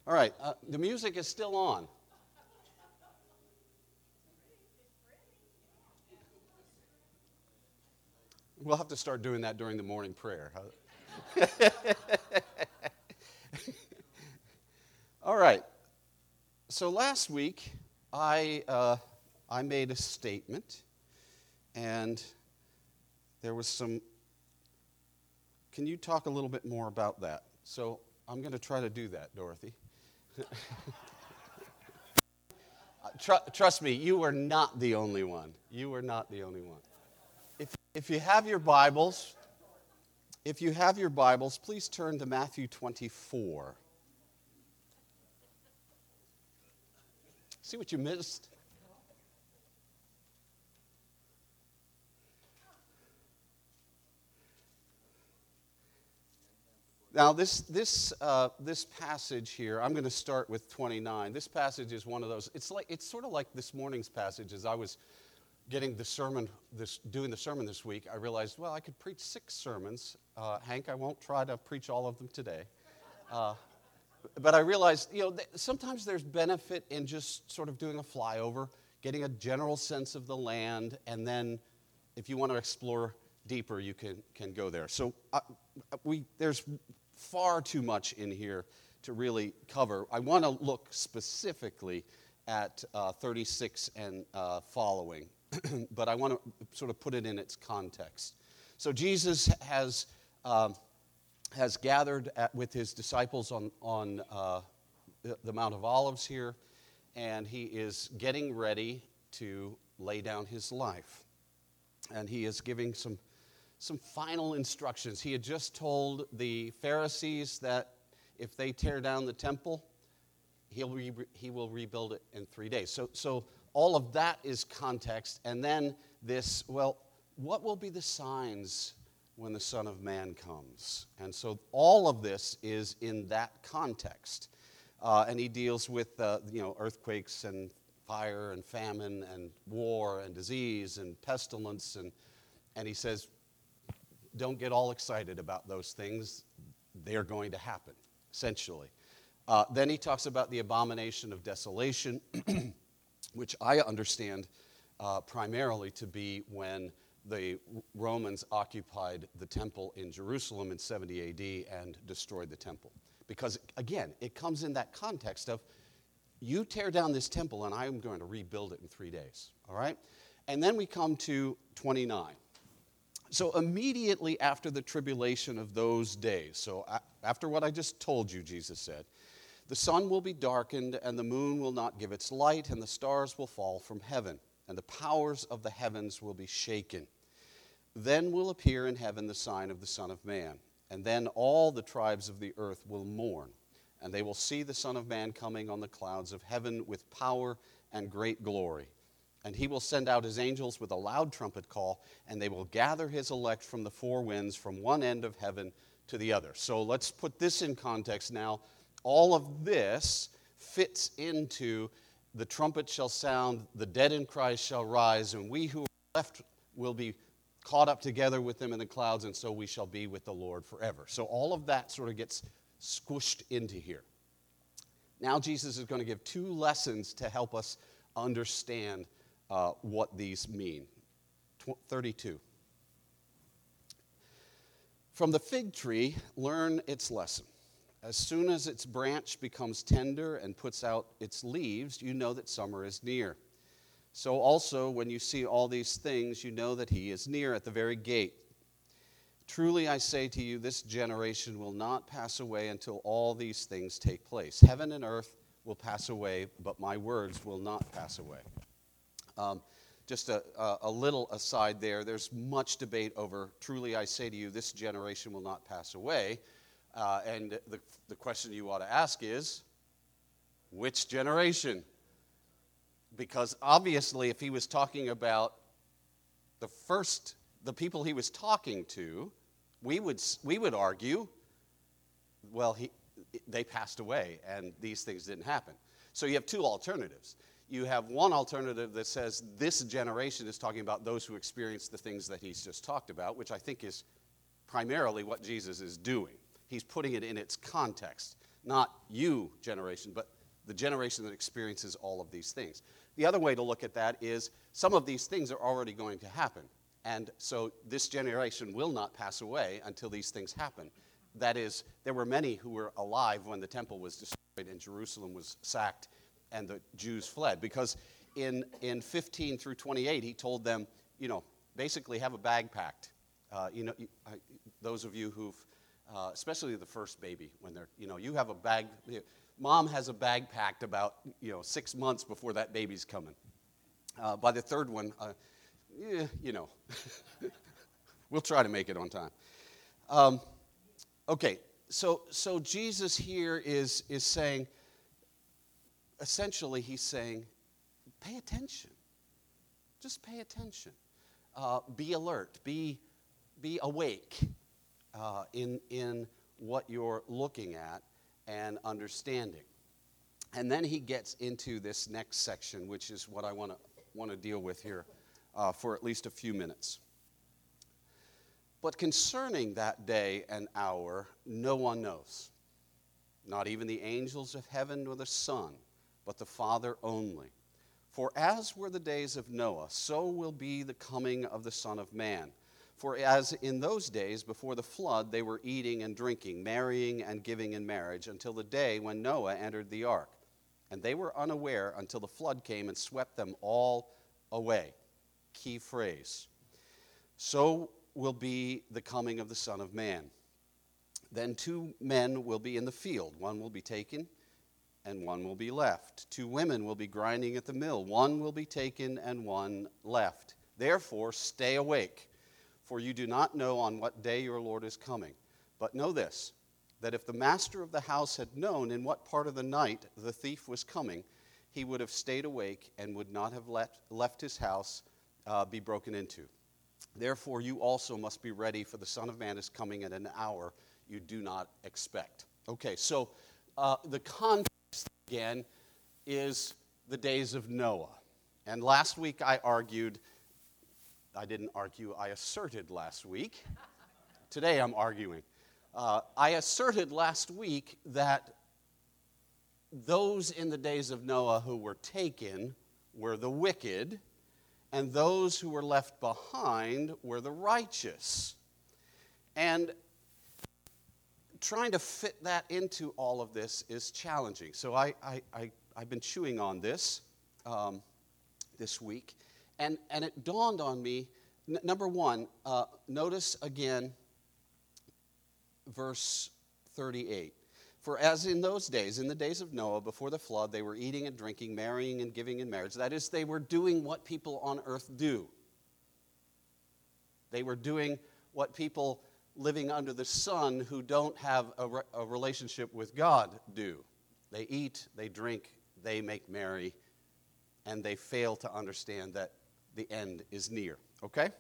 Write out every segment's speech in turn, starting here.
All right, the music is still on. We'll have to start doing that during the morning prayer. All right. So last week, I made a statement, and there was some. Can you talk a little bit more about that? So I'm going to try to do that, Dorothy. Trust me, you are not the only one. You are not the only one. If you have your Bibles, please turn to Matthew 24. See what you missed? Now, this passage here, I'm going to start with 29. This passage is one of those. It's sort of like this morning's passage. As I was doing the sermon this week, I realized, well, I could preach 6 sermons. Hank, I won't try to preach all of them today. But I realized, sometimes there's benefit in just sort of doing a flyover, getting a general sense of the land, and then if you want to explore deeper, you can go there. So there's far too much in here to really cover. I want to look specifically at 36 and following, but I want to sort of put it in its context. So Jesus has gathered with his disciples on the Mount of Olives here, and he is getting ready to lay down his life. And he is giving some final instructions. He had just told the Pharisees that if they tear down the temple, he will rebuild it in 3 days. So all of that is context. And then what will be the signs when the Son of Man comes? And so all of this is in that context. And he deals with earthquakes and fire and famine and war and disease and pestilence. And he says, don't get all excited about those things. They're going to happen, essentially. Then he talks about the abomination of desolation, which I understand primarily to be when the Romans occupied the temple in Jerusalem in 70 AD and destroyed the temple. Because, again, it comes in that context of, you tear down this temple and I'm going to rebuild it in 3 days, all right? And then we come to 29. So immediately after the tribulation of those days, so after what I just told you, Jesus said, the sun will be darkened and the moon will not give its light and the stars will fall from heaven and the powers of the heavens will be shaken. Then will appear in heaven the sign of the Son of Man, and then all the tribes of the earth will mourn, and they will see the Son of Man coming on the clouds of heaven with power and great glory. And he will send out his angels with a loud trumpet call, and they will gather his elect from the 4 winds, from one end of heaven to the other. So let's put this in context now. All of this fits into the trumpet shall sound, the dead in Christ shall rise, and we who are left will be caught up together with them in the clouds, and so we shall be with the Lord forever. So all of that sort of gets squished into here. Now Jesus is going to give 2 lessons to help us understand what these mean. 32. From the fig tree, learn its lesson. As soon as its branch becomes tender and puts out its leaves, you know that summer is near. So also, when you see all these things, you know that he is near at the very gate. Truly I say to you, this generation will not pass away until all these things take place. Heaven and earth will pass away, but my words will not pass away. Just a little aside there, there's much debate over, truly I say to you, this generation will not pass away. And the question you ought to ask is, which generation? Because obviously if he was talking about the people he was talking to, we would argue, well, they passed away and these things didn't happen. So you have 2 alternatives. You have one alternative that says this generation is talking about those who experience the things that he's just talked about, which I think is primarily what Jesus is doing. He's putting it in its context. not you generation, but the generation that experiences all of these things. The other way to look at that is some of these things are already going to happen. And so this generation will not pass away until these things happen. That is, there were many who were alive when the temple was destroyed and Jerusalem was sacked and the Jews fled. Because in 15 through 28, he told them, basically have a bag packed. Those of you who've, especially the first baby, when they're, you have a bag. Mom has a bag packed about, 6 months before that baby's coming. By the third one, we'll try to make it on time. Okay, so Jesus here is saying, essentially he's saying, pay attention. Just pay attention. Be alert. Be awake in what you're looking at and understanding. And then he gets into this next section, which is what I want to deal with here for at least a few minutes. But concerning that day and hour, no one knows, not even the angels of heaven nor the Son, but the Father only. For as were the days of Noah, so will be the coming of the Son of Man. For as in those days before the flood, they were eating and drinking, marrying and giving in marriage, until the day when Noah entered the ark. And they were unaware until the flood came and swept them all away. Key phrase. So will be the coming of the Son of Man. Then 2 men will be in the field. One will be taken and one will be left. 2 women will be grinding at the mill. One will be taken and one left. Therefore, stay awake, for you do not know on what day your Lord is coming. But know this, that if the master of the house had known in what part of the night the thief was coming, he would have stayed awake and would not have left his house be broken into. Therefore, you also must be ready, for the Son of Man is coming at an hour you do not expect. Okay, so the context, again, is the days of Noah. And last week I asserted last week. Today I'm arguing. I asserted last week that those in the days of Noah who were taken were the wicked, and those who were left behind were the righteous. And trying to fit that into all of this is challenging. So I've been chewing on this this week, and it dawned on me, number one, notice again verse 38. For as in those days, in the days of Noah, before the flood, they were eating and drinking, marrying and giving in marriage. That is, they were doing what people on earth do. They were doing what people living under the sun who don't have a relationship with God do. They eat, they drink, they make merry, and they fail to understand that the end is near. Okay?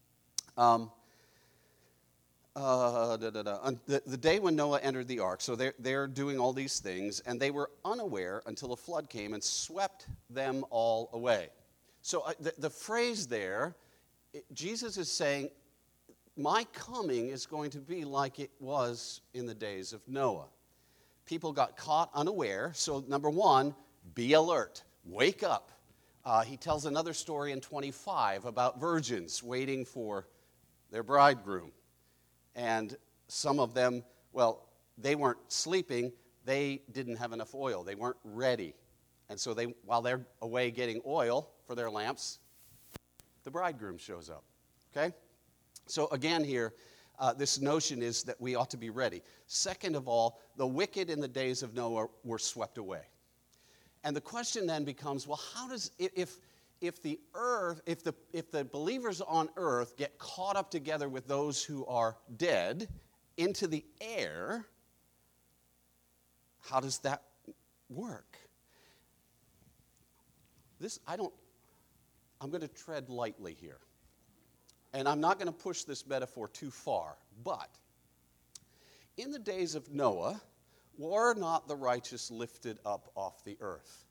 The day when Noah entered the ark, so they're doing all these things, and they were unaware until a flood came and swept them all away. So the phrase there, Jesus is saying, my coming is going to be like it was in the days of Noah. People got caught unaware, so number one, be alert, wake up. He tells another story in 25 about virgins waiting for their bridegroom. And some of them, well, they weren't sleeping. They didn't have enough oil. They weren't ready. And so while they're away getting oil for their lamps, the bridegroom shows up. Okay? So again here, this notion is that we ought to be ready. Second of all, the wicked in the days of Noah were swept away. And the question then becomes, well, how does, if the believers on earth get caught up together with those who are dead into the air, how does that work? I'm going to tread lightly here. And I'm not going to push this metaphor too far, but in the days of Noah, were not the righteous lifted up off the earth?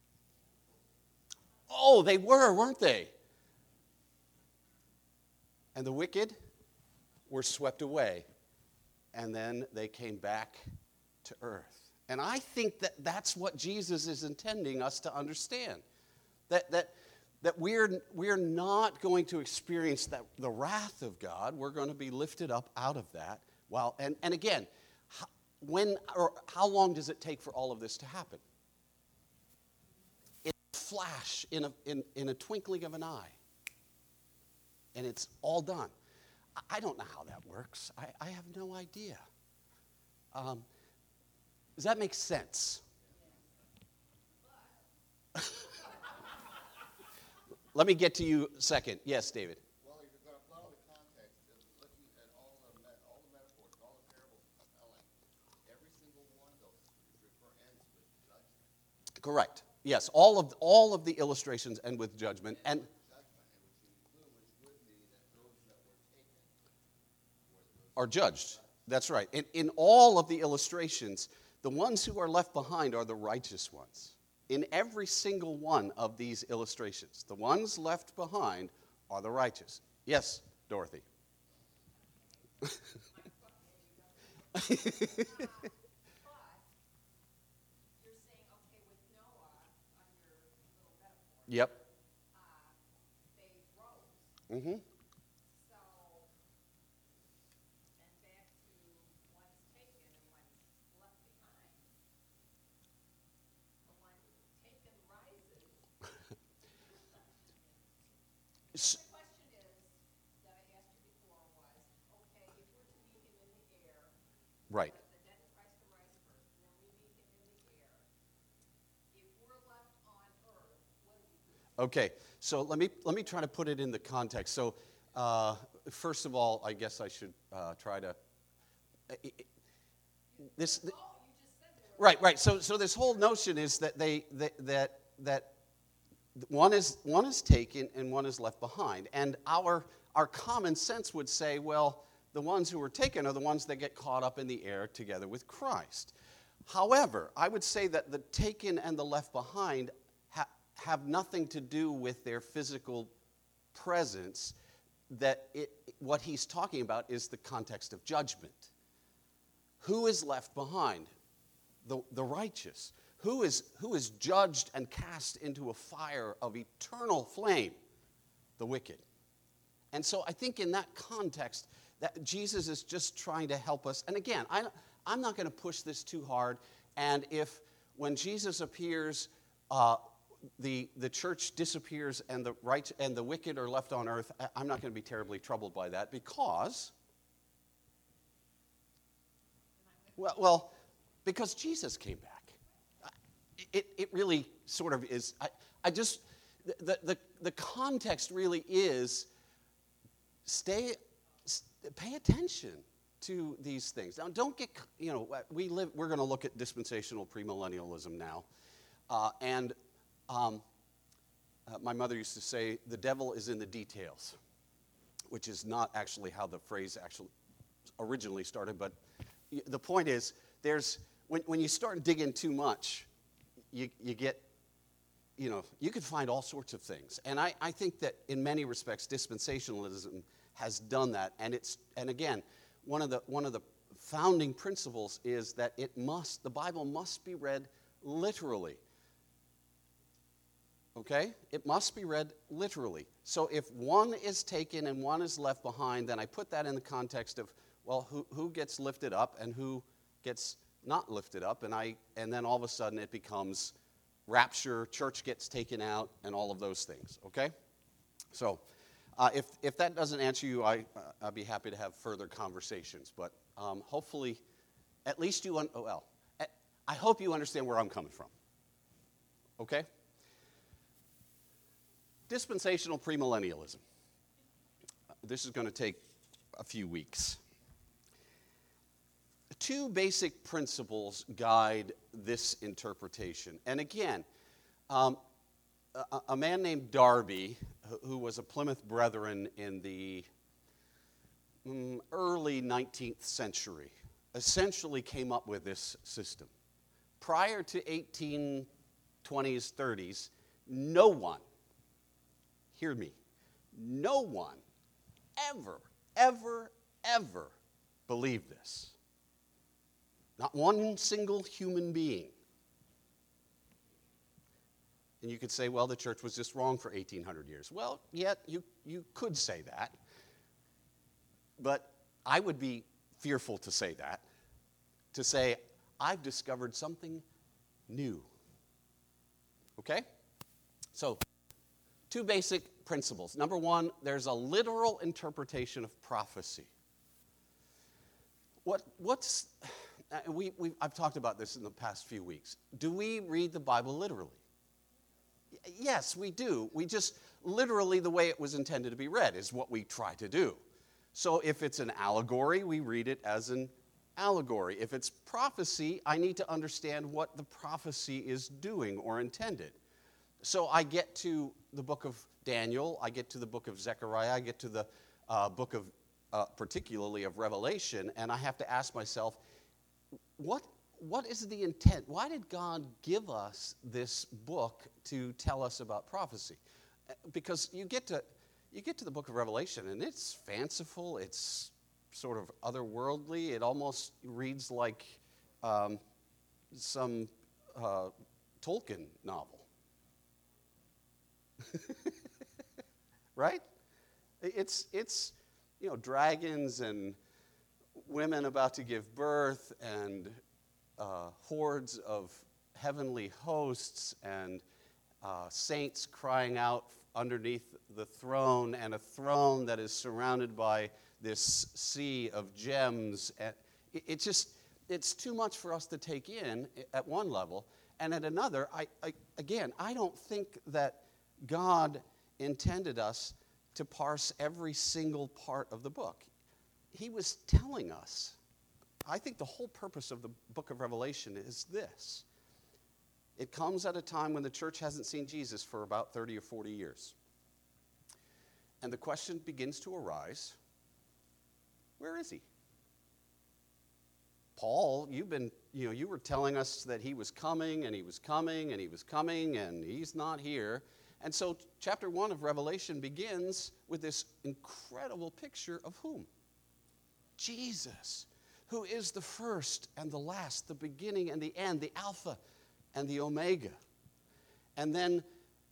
Oh, they were, weren't they? And the wicked were swept away, and then they came back to earth. And I think that that's what Jesus is intending us to understand. That we're not going to experience the wrath of God. We're going to be lifted up out of that. And again, how long does it take for all of this to happen? In a flash, in a twinkling of an eye. And it's all done. I don't know how that works. I have no idea. Does that make sense? Let me get to you second. Yes, David. Well, if you're going to follow the context of looking at all the metaphors, all the parables telling, every single one of those ends with judgment. Correct. Yes, all of the illustrations end with judgment. And Which would mean that those that were taken are judged. That's right. In all of the illustrations, the ones who are left behind are the righteous ones. In every single one of these illustrations, the ones left behind are the righteous. Yes, Dorothy. But you're saying, okay, with Noah, on your little metaphor, Yep. they rose. Mm-hmm. So, and back to one's taken and one's left behind. The one taken rises. The question is, that I asked you before was, okay, if we're to meet him in the air, Right. the dead in Christ will rise first, and then we meet him in the air. If we're left on earth, what do we do? Okay, so let me try to put it in the context. So, first of all, I guess I should try to. This. Oh, you just said they were Right. So this whole notion is that that one is taken and one is left behind, and our common sense would say, well, the ones who are taken are the ones that get caught up in the air together with Christ. However, I would say that the taken and the left behind have nothing to do with their physical presence. What he's talking about is the context of judgment. Who is left behind? The righteous. Who is judged and cast into a fire of eternal flame? The wicked. And so I think in that context that Jesus is just trying to help us. And again, I'm not going to push this too hard. And if when Jesus appears, the church disappears and the wicked are left on earth, I'm not going to be terribly troubled by that because, because Jesus came back. It really sort of is. The context really is pay attention to these things. Now, don't get, we're going to look at dispensational premillennialism now. My mother used to say, the devil is in the details, which is not actually how the phrase actually originally started. But the point is, when you start digging too much, you get, you could find all sorts of things. And I think that in many respects, dispensationalism has done that. And again, one of the founding principles is that the Bible must be read literally. Okay? It must be read literally. So if one is taken and one is left behind, then I put that in the context of, well, who gets lifted up and who gets not lifted up, and then all of a sudden it becomes rapture, church gets taken out, and all of those things. Okay? So if that doesn't answer you, I'd be happy to have further conversations. But hopefully, at least I hope you understand where I'm coming from. Okay? Dispensational premillennialism. This is going to take a few weeks. Two basic principles guide this interpretation. And again, a man named Darby, who was a Plymouth Brethren in the early 19th century, essentially came up with this system. Prior to 1820s, 30s, no one, hear me, no one ever believed this. Not one single human being. And you could say, well, the church was just wrong for 1,800 years. Well, yet you could say that. But I would be fearful to say that. To say, I've discovered something new. Okay? So, two basic principles. Number one, there's a literal interpretation of prophecy. I've talked about this in the past few weeks. Do we read the Bible literally? Yes, we do. We just, literally the way it was intended to be read is what we try to do. So if it's an allegory, we read it as an allegory. If it's prophecy, I need to understand what the prophecy is doing or intended. So I get to the book of Daniel, I get to the book of Zechariah, I get to the book of, particularly of Revelation, and I have to ask myself, what is the intent? Why did God give us this book to tell us about prophecy? Because you get to the book of Revelation, and it's fanciful, it's sort of otherworldly, it almost reads like some Tolkien novel. Right? It's dragons and women about to give birth and hordes of heavenly hosts and saints crying out underneath the throne, and a throne that is surrounded by this sea of gems. And it's too much for us to take in at one level. And at another, I don't think that God intended us to parse every single part of the book. He was telling us. I think the whole purpose of the book of Revelation is this. It comes at a time when the church hasn't seen Jesus for about 30 or 40 years. And the question begins to arise, where is he? Paul, you were telling us that he was coming, and he was coming, and he was coming, and he's not here. And so chapter 1 of Revelation begins with this incredible picture of whom? Jesus, who is the first and the last, the beginning and the end, the Alpha and the Omega. And then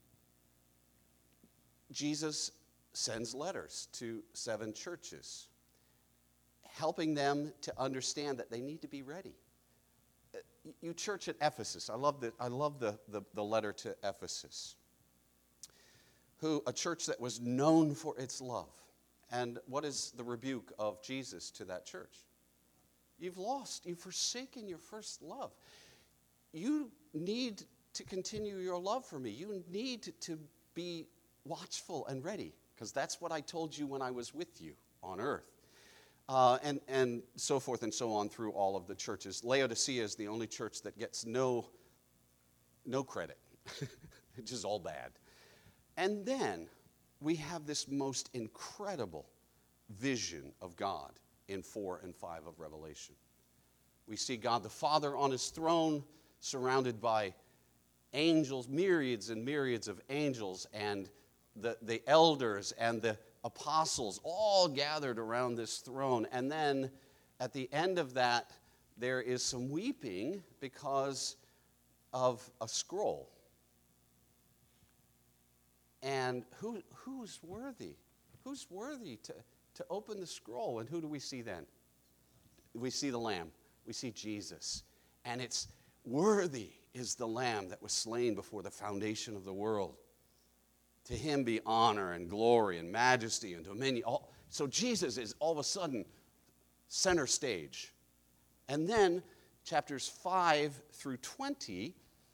Jesus sends letters to 7 churches, helping them to understand that they need to be ready. You church at Ephesus, I love the letter to Ephesus, a church that was known for its love. And what is the rebuke of Jesus to that church? You've forsaken your first love. You need to continue your love for me. You need to be watchful and ready, because that's what I told you when I was with you on earth. And so forth and so on through all of the churches. Laodicea is the only church that gets no credit. It's just all bad. And then we have this most incredible vision of God in 4 and 5 of Revelation. We see God the Father on his throne, surrounded by angels, myriads and myriads of angels, and the elders and the apostles all gathered around this throne. And then at the end of that, there is some weeping because of a scroll. And who's worthy? Who's worthy to open the scroll? And who do we see then? We see the Lamb. We see Jesus. And it's worthy is the Lamb that was slain before the foundation of the world. To him be honor and glory and majesty and dominion. So Jesus is all of a sudden center stage. And then chapters 5 through 20,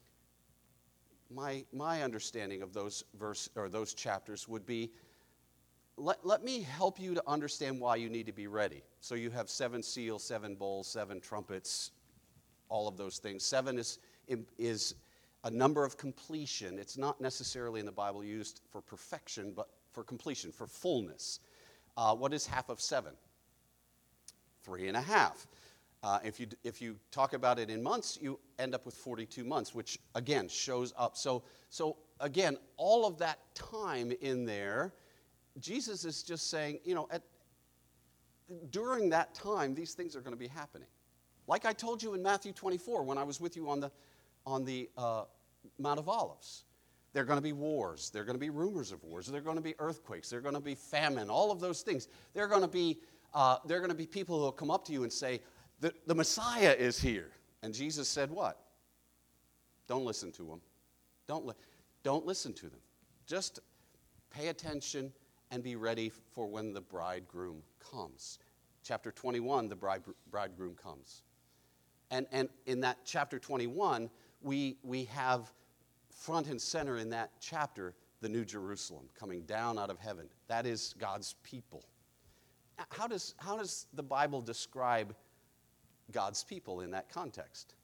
my understanding of those chapters would be, let me help you to understand why you need to be ready. So you have 7 seals, 7 bowls, 7 trumpets, all of those things. 7 is a number of completion. It's not necessarily in the Bible used for perfection, but for completion, for fullness. What is half of 7? 3.5. If you talk about it in months, you end up with 42 months, which again shows up. So again, all of that time in there, Jesus is just saying, during that time, these things are going to be happening. Like I told you in Matthew 24 when I was with you on the Mount of Olives. There are going to be wars. There are going to be rumors of wars. There are going to be earthquakes. There are going to be famine. All of those things. There are going to be people who will come up to you and say, the Messiah is here. And Jesus said what? Don't listen to them. Don't listen to them. Just pay attention and be ready for when the bridegroom comes. Chapter 21, the bridegroom comes. And in that chapter 21, we have front and center in that chapter the New Jerusalem coming down out of heaven. That is God's people. How does the Bible describe God's people in that context?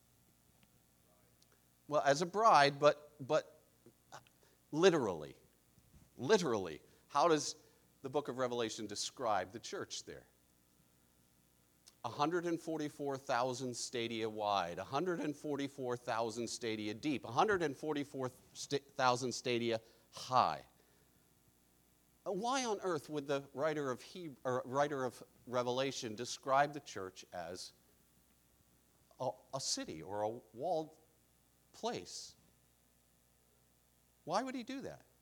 Well, as a bride, but literally, how does the book of Revelation describe the church there? 144,000 stadia wide, 144,000 stadia deep, 144,000 stadia high. Why on earth would the writer of Revelation describe the church as a city or a walled place? Why would he do that?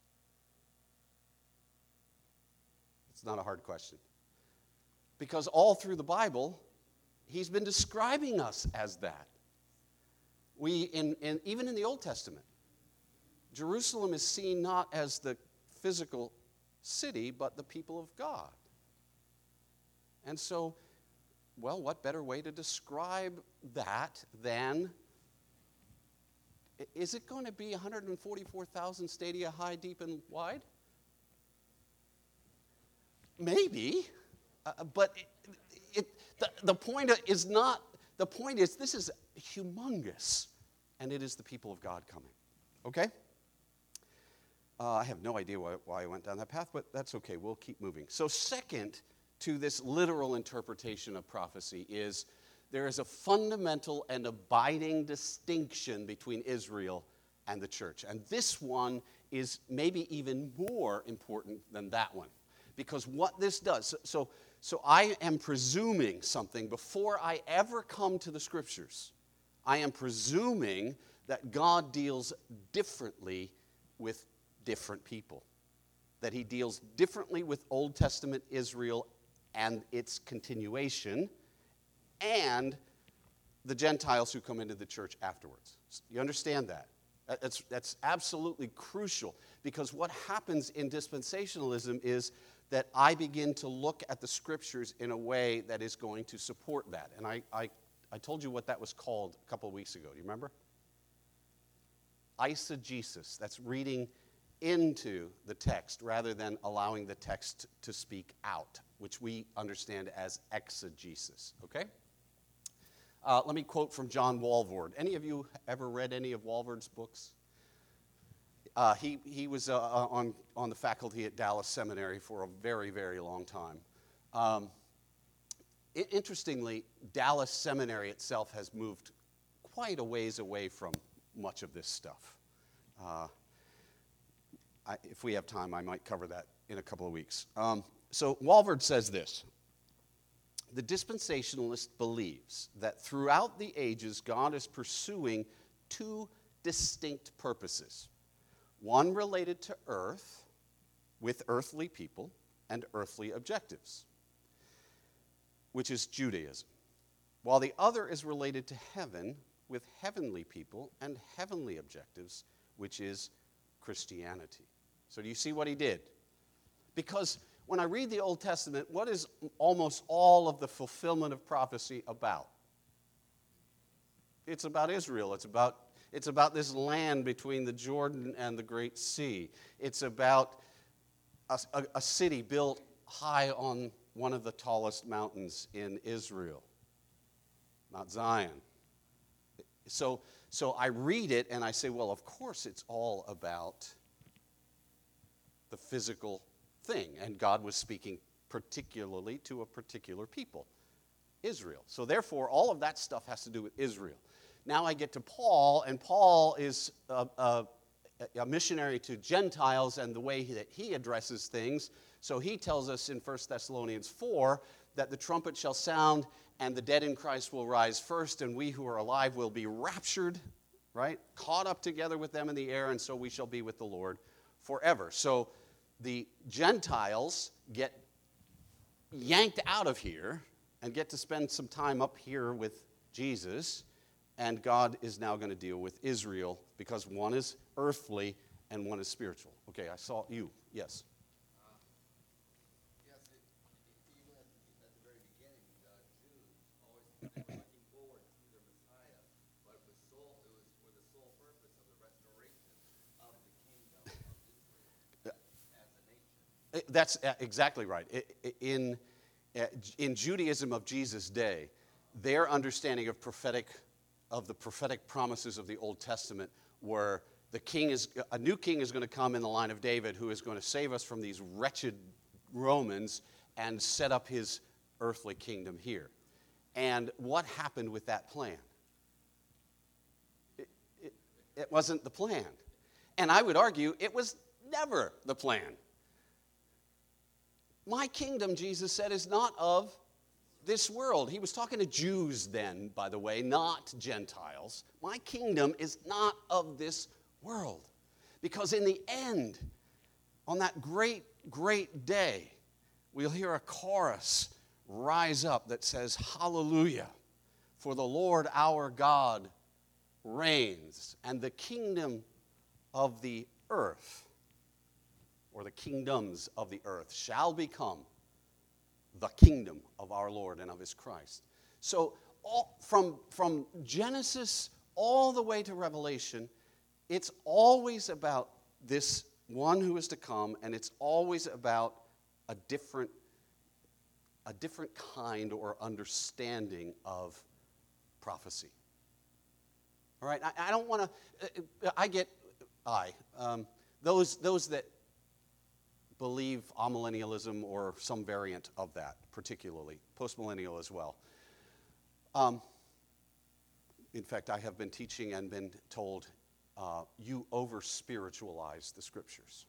It's not a hard question. Because all through the Bible, he's been describing us as that. Even in the Old Testament, Jerusalem is seen not as the physical city, but the people of God. And so, well, what better way to describe that than, is it going to be 144,000 stadia high, deep, and wide? Maybe. But the point is this is humongous, and it is the people of God coming. Okay? I have no idea why I went down that path, but that's okay. We'll keep moving. So second to this literal interpretation of prophecy is there is a fundamental and abiding distinction between Israel and the church. And this one is maybe even more important than that one. Because what this does, so I am presuming something before I ever come to the Scriptures. I am presuming that God deals differently with different people. That he deals differently with Old Testament Israel and its continuation, and the Gentiles who come into the church afterwards. You understand that? That's absolutely crucial, because what happens in dispensationalism is that I begin to look at the Scriptures in a way that is going to support that. And I told you what that was called a couple of weeks ago. Do you remember? Eisegesis. That's reading into the text rather than allowing the text to speak out, which we understand as exegesis. Okay? Let me quote from John Walvoord. Any of you ever read any of Walvoord's books? He was on the faculty at Dallas Seminary for a very, very long time. Interestingly, Dallas Seminary itself has moved quite a ways away from much of this stuff. If we have time, I might cover that in a couple of weeks. So Walvoord says this: the dispensationalist believes that throughout the ages, God is pursuing two distinct purposes. One related to earth, with earthly people and earthly objectives, which is Judaism, while the other is related to heaven, with heavenly people and heavenly objectives, which is Christianity. So do you see what he did? Because when I read the Old Testament, what is almost all of the fulfillment of prophecy about? It's about Israel. It's about this land between the Jordan and the Great Sea. It's about a city built high on one of the tallest mountains in Israel, Mount Zion. So I read it and I say, well, of course it's all about the physical thing. And God was speaking particularly to a particular people, Israel. So therefore, all of that stuff has to do with Israel. Now I get to Paul, and Paul is a missionary to Gentiles and the way that he addresses things. So he tells us in 1 Thessalonians 4 that the trumpet shall sound and the dead in Christ will rise first, and we who are alive will be raptured, right? Caught up together with them in the air, and so we shall be with the Lord forever. So the Gentiles get yanked out of here and get to spend some time up here with Jesus, and God is now going to deal with Israel because one is earthly and one is spiritual. Okay, I saw you. Yes. Yes, even at the very beginning, Jews always looking forward to their Messiah, but it was for the sole purpose of the restoration of the kingdom of Israel as a nation. That's exactly right. In Judaism of Jesus' day, their understanding of the prophetic promises of the Old Testament were a new king is going to come in the line of David who is going to save us from these wretched Romans and set up his earthly kingdom here. And what happened with that plan? It wasn't the plan. And I would argue it was never the plan. My kingdom, Jesus said, is not of this world. He was talking to Jews then, by the way, not Gentiles. My kingdom is not of this world. Because in the end, on that great, great day, we'll hear a chorus rise up that says, Hallelujah, for the Lord our God reigns, and the kingdom of the earth, or the kingdoms of the earth, shall become the kingdom of our Lord and of his Christ. So from Genesis all the way to Revelation, it's always about this one who is to come, and it's always about a different kind or understanding of prophecy. All right, I don't want to, those that believe amillennialism or some variant of that, particularly, postmillennial as well. In fact, I have been teaching and been told, you over-spiritualize the scriptures.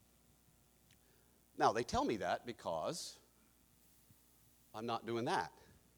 Now, they tell me that because I'm not doing that.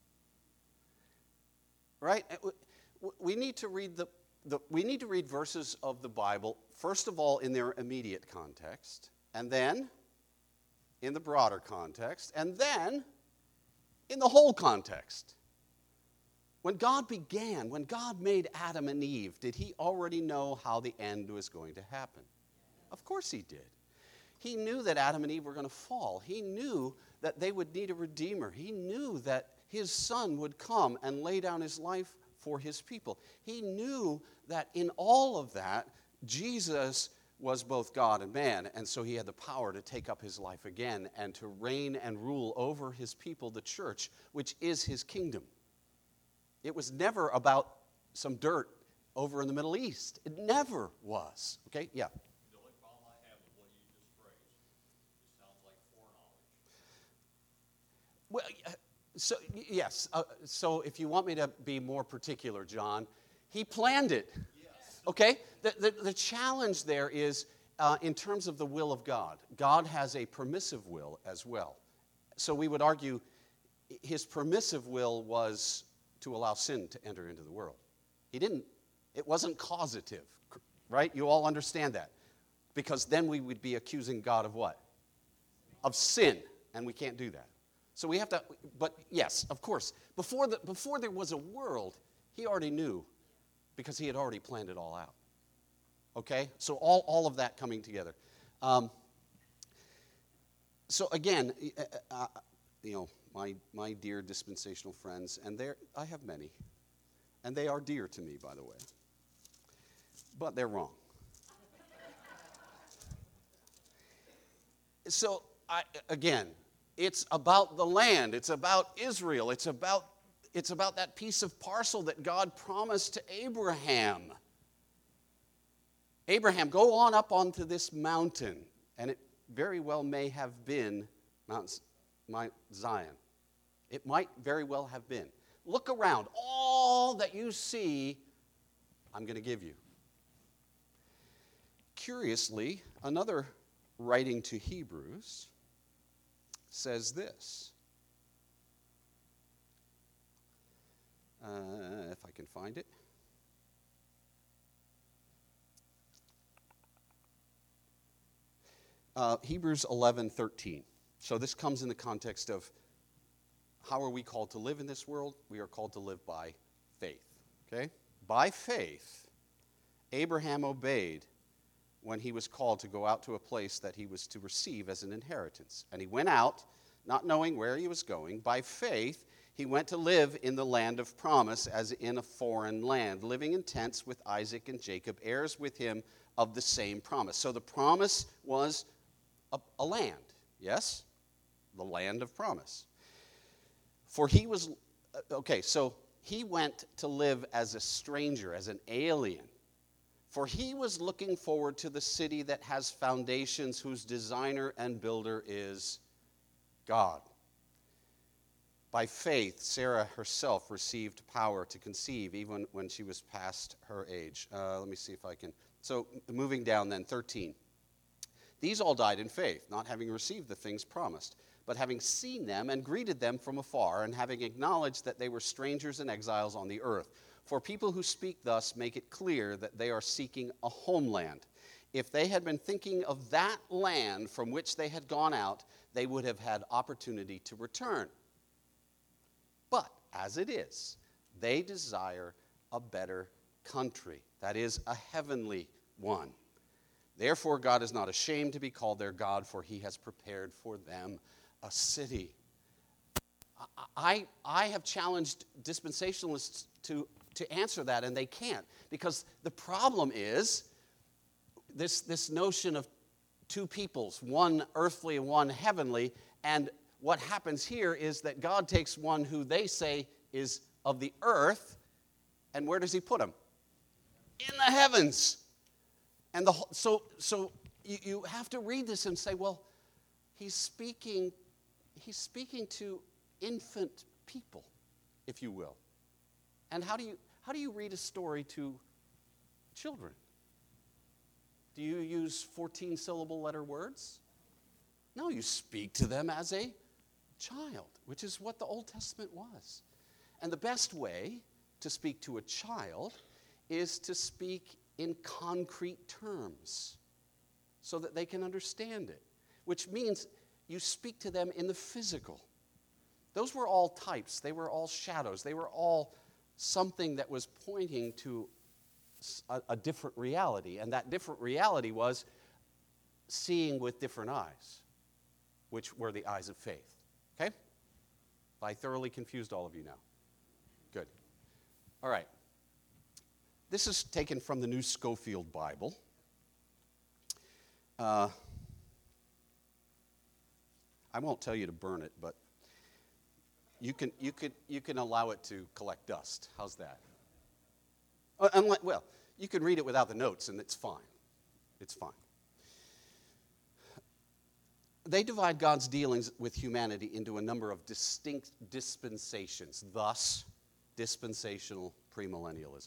Right? We need to read we need to read verses of the Bible, first of all, in their immediate context, and then in the broader context, and then in the whole context. When God made Adam and Eve, did he already know how the end was going to happen? Of course he did. He knew that Adam and Eve were going to fall. He knew that they would need a redeemer. He knew that his son would come and lay down his life for his people. He knew that in all of that, Jesus was both God and man, and so he had the power to take up his life again and to reign and rule over his people, the church, which is his kingdom. It was never about some dirt over in the Middle East. It never was. Okay? Yeah. The only problem I have with what you just phrased, it sounds like foreknowledge. Well, so yes. So if you want me to be more particular, John, he planned it. Yes. Okay? The challenge there is in terms of the will of God. God has a permissive will as well. So we would argue his permissive will was to allow sin to enter into the world. It wasn't causative, right? You all understand that. Because then we would be accusing God of what? Of sin, and we can't do that. So we have to, but yes, of course, before there was a world, he already knew because he had already planned it all out. Okay? So all of that coming together. So again, my dear dispensational friends, and I have many, and they are dear to me, by the way, but they're wrong. So, again, it's about the land. It's about Israel. It's about that piece of parcel that God promised to Abraham. Abraham, go on up onto this mountain, and it very well may have been Mount Zion. It might very well have been. Look around. All that you see, I'm going to give you. Curiously, another writing to Hebrews says this. If I can find it. Hebrews 11:13. So this comes in the context of how are we called to live in this world? We are called to live by faith. Okay? By faith, Abraham obeyed when he was called to go out to a place that he was to receive as an inheritance. And he went out, not knowing where he was going. By faith, he went to live in the land of promise, as in a foreign land, living in tents with Isaac and Jacob, heirs with him of the same promise. So the promise was a land, yes? The land of promise. For he was, so he went to live as a stranger, as an alien. For he was looking forward to the city that has foundations, whose designer and builder is God. By faith, Sarah herself received power to conceive, even when she was past her age. Let me see if I can. So moving down then, 13. These all died in faith, not having received the things promised, but having seen them and greeted them from afar, and having acknowledged that they were strangers and exiles on the earth. For people who speak thus make it clear that they are seeking a homeland. If they had been thinking of that land from which they had gone out, they would have had opportunity to return. But as it is, they desire a better country, that is, a heavenly one. Therefore, God is not ashamed to be called their God, for he has prepared for them a city. I have challenged dispensationalists to answer that, and they can't, because the problem is this notion of two peoples, one earthly and one heavenly, and what happens here is that God takes one who they say is of the earth, and where does he put him? In the heavens. And so you have to read this and say, well, he's speaking to infant people, if you will. And how do you read a story to children? Do you use 14-syllable letter words? No, you speak to them as a child, which is what the Old Testament was. And the best way to speak to a child is to speak in concrete terms so that they can understand it, which means you speak to them in the physical. Those were all types. They were all shadows. They were all something that was pointing to a different reality. And that different reality was seeing with different eyes, which were the eyes of faith. Okay? I thoroughly confused all of you now. Good. All right. This is taken from the New Schofield Bible. I won't tell you to burn it, but you can allow it to collect dust. How's that? Well, you can read it without the notes, and it's fine. It's fine. They divide God's dealings with humanity into a number of distinct dispensations, thus dispensational premillennialism.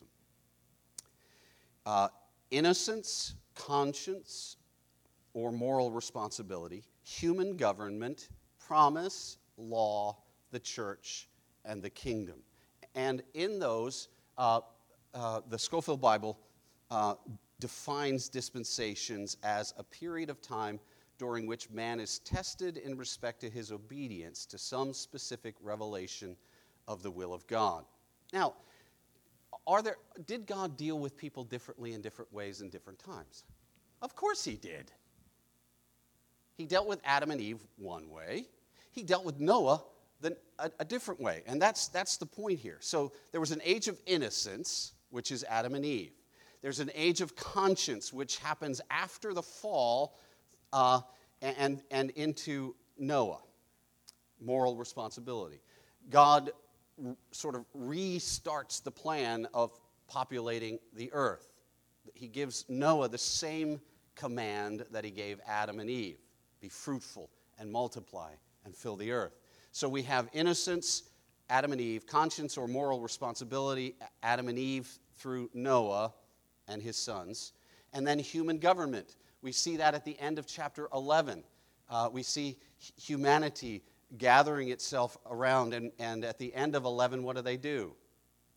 Innocence, conscience, or moral responsibility, human government, promise, law, the church, and the kingdom. And in those, the Schofield Bible defines dispensations as a period of time during which man is tested in respect to his obedience to some specific revelation of the will of God. Now, did God deal with people differently in different ways in different times? Of course he did. He dealt with Adam and Eve one way. He dealt with Noah a different way. And that's the point here. So there was an age of innocence, which is Adam and Eve. There's an age of conscience, which happens after the fall and into Noah. Moral responsibility. God sort of restarts the plan of populating the earth. He gives Noah the same command that he gave Adam and Eve. Be fruitful and multiply and fill the earth. So we have innocence, Adam and Eve, conscience or moral responsibility, Adam and Eve through Noah and his sons, and then human government. We see that at the end of chapter 11. We see humanity gathering itself around, and at the end of 11, what do?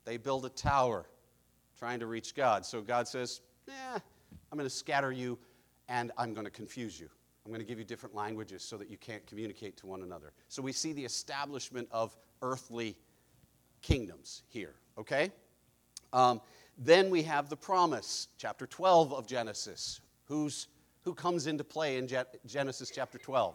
They build a tower trying to reach God. So God says, I'm going to scatter you and I'm going to confuse you. I'm going to give you different languages so that you can't communicate to one another. So we see the establishment of earthly kingdoms here, okay? Then we have the promise, chapter 12 of Genesis. Who comes into play in Genesis chapter 12?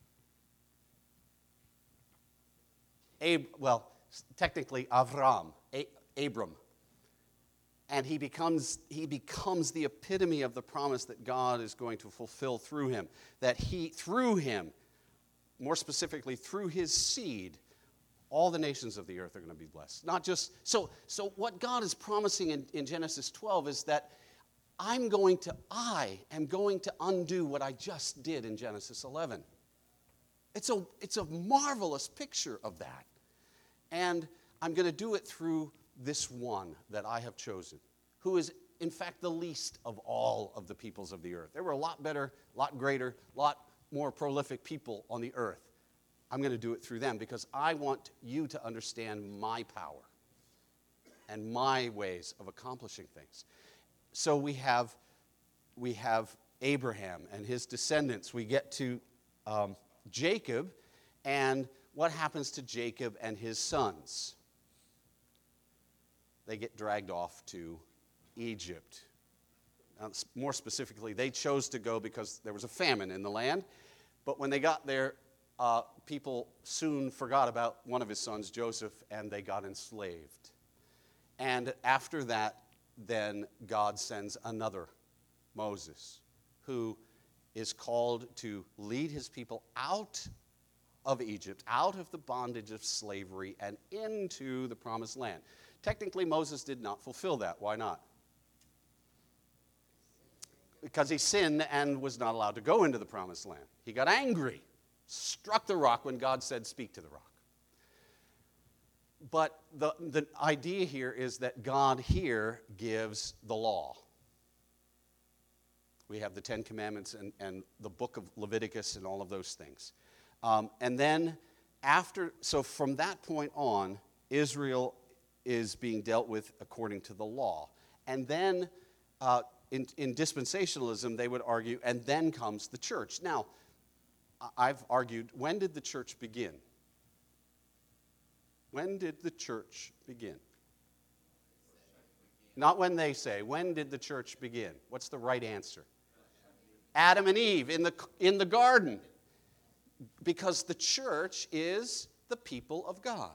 Technically Avram, Abram. And he becomes the epitome of the promise that God is going to fulfill through him. That through him, more specifically through his seed, all the nations of the earth are going to be blessed. Not just, so what God is promising in Genesis 12 is that I am going to undo what I just did in Genesis 11. It's a marvelous picture of that. And I'm going to do it through this one that I have chosen, who is, in fact, the least of all of the peoples of the earth. There were a lot better, lot greater, lot more prolific people on the earth. I'm going to do it through them because I want you to understand my power and my ways of accomplishing things. So we have Abraham and his descendants. We get to Jacob, and what happens to Jacob and his sons? They get dragged off to Egypt. More specifically, they chose to go because there was a famine in the land. But when they got there, people soon forgot about one of his sons, Joseph, and they got enslaved. And after that, then God sends another, Moses, who is called to lead his people out of Egypt, out of the bondage of slavery, and into the promised land. Technically, Moses did not fulfill that. Why not? Because he sinned and was not allowed to go into the promised land. He got angry, struck the rock when God said, speak to the rock. But the idea here is that God here gives the law. We have the Ten Commandments and the book of Leviticus and all of those things. And then so from that point on, Israel is being dealt with according to the law. And then in dispensationalism, they would argue, and then comes the church. Now, I've argued, when did the church begin? When did the church begin? Not when they say. When did the church begin? What's the right answer? Adam and Eve in the garden. Because the church is the people of God.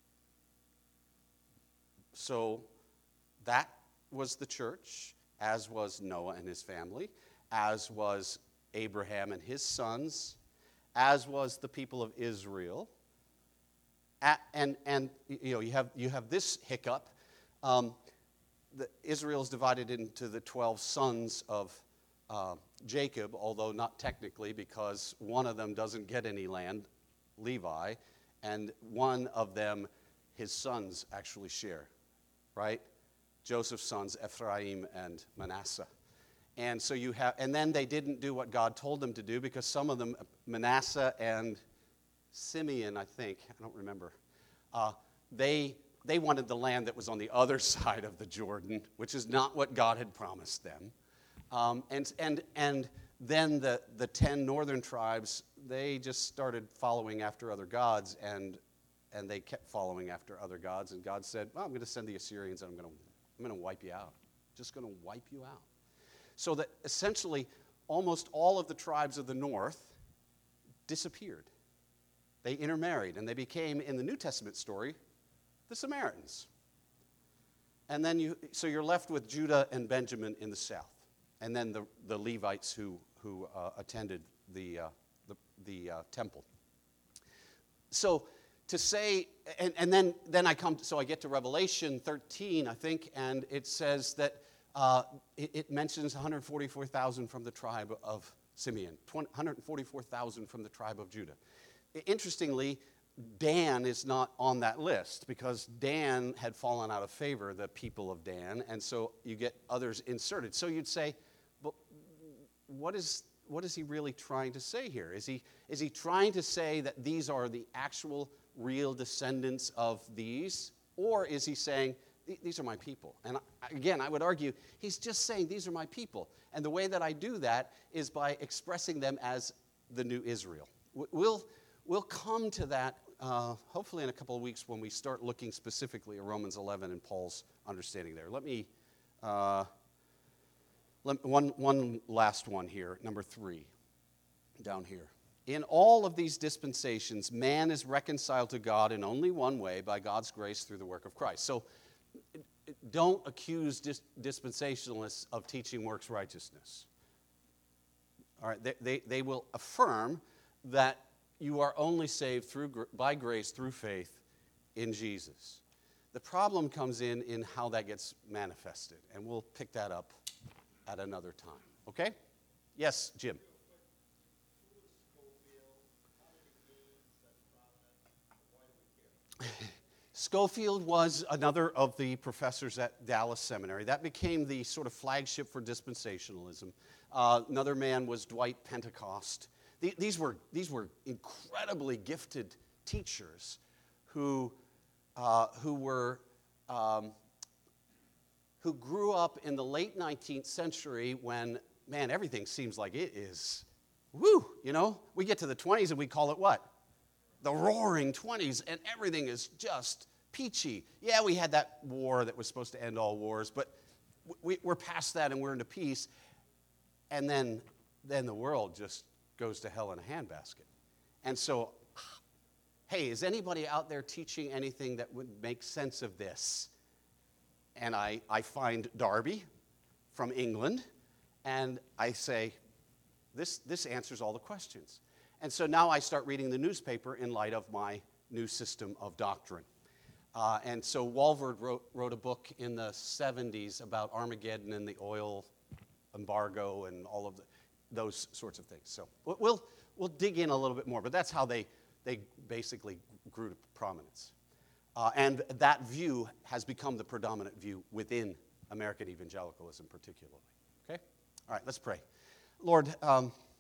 So that was the church, as was Noah and his family, as was Abraham and his sons, as was the people of Israel. And you have this hiccup. Israel is divided into the 12 sons of Jacob, although not technically, because one of them doesn't get any land, Levi, and one of them, his sons actually share, right? Joseph's sons, Ephraim and Manasseh. And so and then they didn't do what God told them to do, because some of them, Manasseh and Simeon, I think, I don't remember, they wanted the land that was on the other side of the Jordan, which is not what God had promised them. And then the 10 northern tribes, they just started following after other gods, and they kept following after other gods. And God said, well, I'm going to send the Assyrians, and I'm going to wipe you out. Just going to wipe you out. So that essentially almost all of the tribes of the north disappeared. They intermarried, and they became, in the New Testament story, the Samaritans. And then you're left with Judah and Benjamin in the south, and then the Levites who attended the temple. So to say, and then I get to Revelation 13, I think, and it says that it mentions 144,000 from the tribe of Simeon, 144,000 from the tribe of Judah. Interestingly, Dan is not on that list, because Dan had fallen out of favor, the people of Dan, and so you get others inserted. So you'd say, but what is he really trying to say here? Is he trying to say that these are the actual real descendants of these? Or is he saying these are my people. And again, I would argue he's just saying these are my people. And the way that I do that is by expressing them as the new Israel. We'll come to that hopefully in a couple of weeks when we start looking specifically at Romans 11 and Paul's understanding there. One last one here, number 3, down here. In all of these dispensations, man is reconciled to God in only one way, by God's grace through the work of Christ. So don't accuse dispensationalists of teaching works righteousness. All right, they will affirm that you are only saved by grace through faith in Jesus. The problem comes in how that gets manifested, and we'll pick that up at another time. Okay? Yes, Jim. Schofield was another of the professors at Dallas Seminary. That became the sort of flagship for dispensationalism. Another man was Dwight Pentecost. These were incredibly gifted teachers who grew up in the late 19th century when, man, everything seems like it is, woo, you know? We get to the 20s and we call it what? The roaring 20s, and everything is just peachy. Yeah, we had that war that was supposed to end all wars, but we're past that and we're into peace. And then the world just goes to hell in a handbasket. And so, hey, is anybody out there teaching anything that would make sense of this? And I find Darby from England, and I say, this answers all the questions. And so now I start reading the newspaper in light of my new system of doctrine. And so Walvoord wrote a book in the 70s about Armageddon and the oil embargo and all of those sorts of things. So we'll dig in a little bit more, but that's how they basically grew to prominence. And that view has become the predominant view within American evangelicalism particularly. Okay? All right, let's pray. Lord,